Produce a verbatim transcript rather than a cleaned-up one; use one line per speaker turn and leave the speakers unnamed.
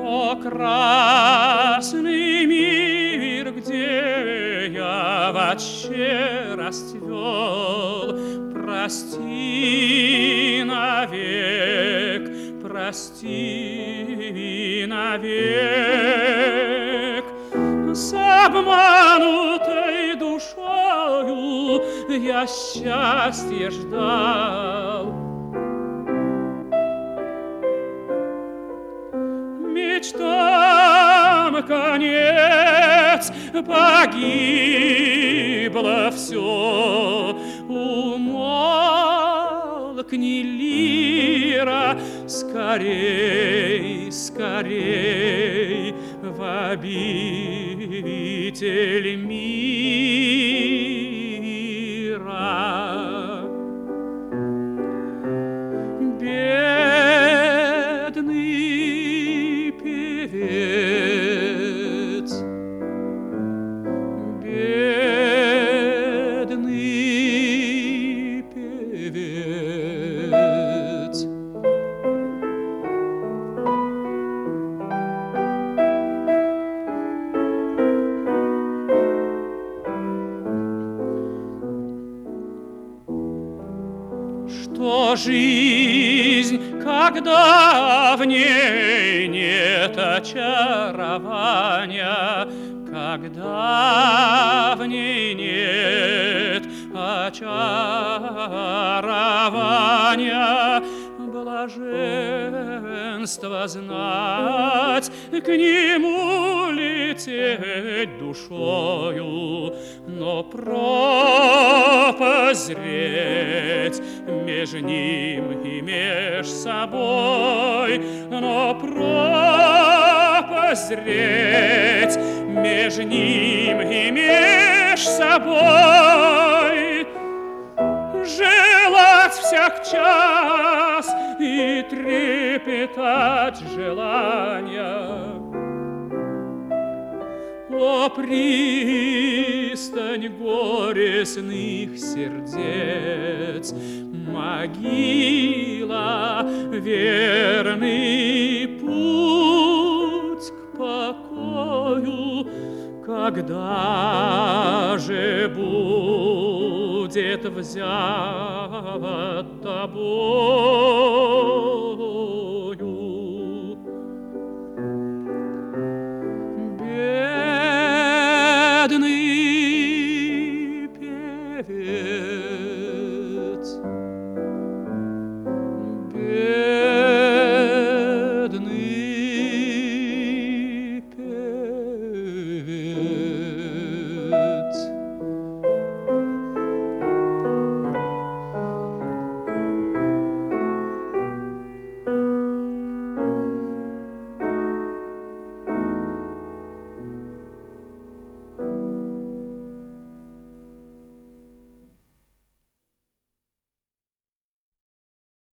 О, красный мир, где я вообще расцвел, прости навек, прости навек. С обманутой душою я счастье ждал. Мечтам конец, погибло все. Умолкни, лира, скорей, скорей в обитель мира. Бедный певец, бедный певец. Что жизнь, когда в ней нет очарования, когда в ней нет очарования, блаженство знать, к нему лететь душою, но пропозреть меж ним и меж собой, но пропозреть меж ним и меж собой, желать всяк час и трепетать желания. О, пристань горестных сердец, могила, верный путь к покою, когда же будет взят тобою? Бедный певец.